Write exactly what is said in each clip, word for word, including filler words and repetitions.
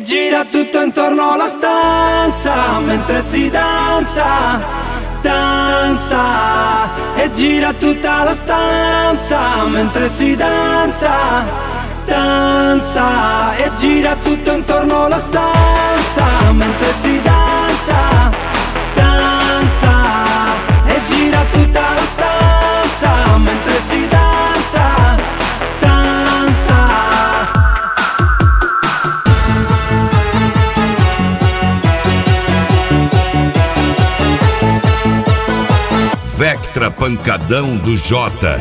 gira tutto intorno alla stanza mentre si danza, danza. E gira tutta la stanza mentre si danza, danza. E gira tutto intorno alla stanza mentre si danza, danza. E gira tutta la stanza mentre si danza, danza. Vectra Pancadão do Jota.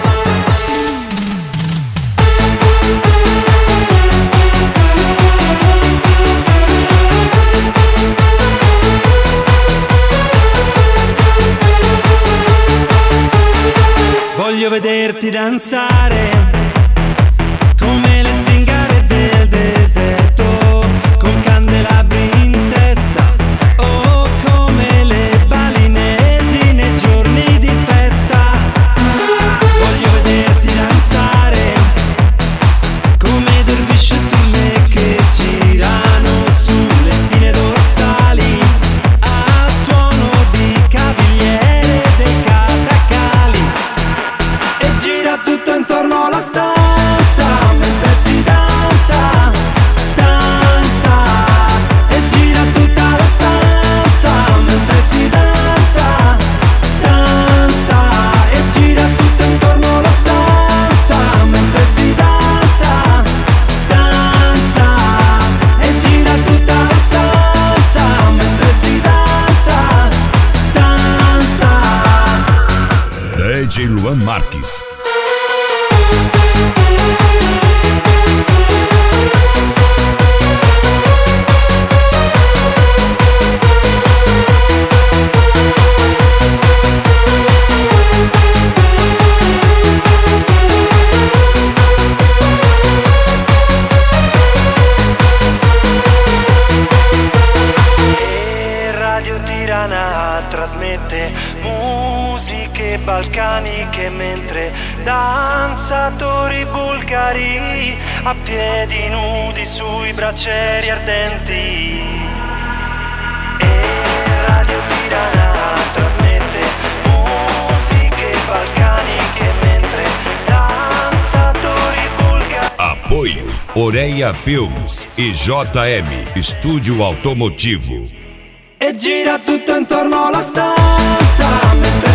Voglio vederti danzare come le zingare del deserto, con candelabri in testa, o come le balinesi nei giorni di festa. Voglio vederti danzare come dervisci e turme che girano sulle spine dorsali al suono di cavigliere dei catacali. E gira tutto intorno alla stanza mentre si danza, danza. E gira tutta la stanza mentre si danza, danza. E gira tutto intorno alla stanza mentre si danza, danza. E gira tutta la stanza mentre si danza, danza. D J Luan Marques. E Radio Tirana trasmette musiche balcaniche mentre danzatori bulgari a piedi nudi sui braccieri ardenti. E Radio Tirana trasmette musiche balcaniche mentre danzatori bulgari. Apoio Oreia Filmes e J M Estúdio Automotivo. E gira tutto intorno alla stanza mentre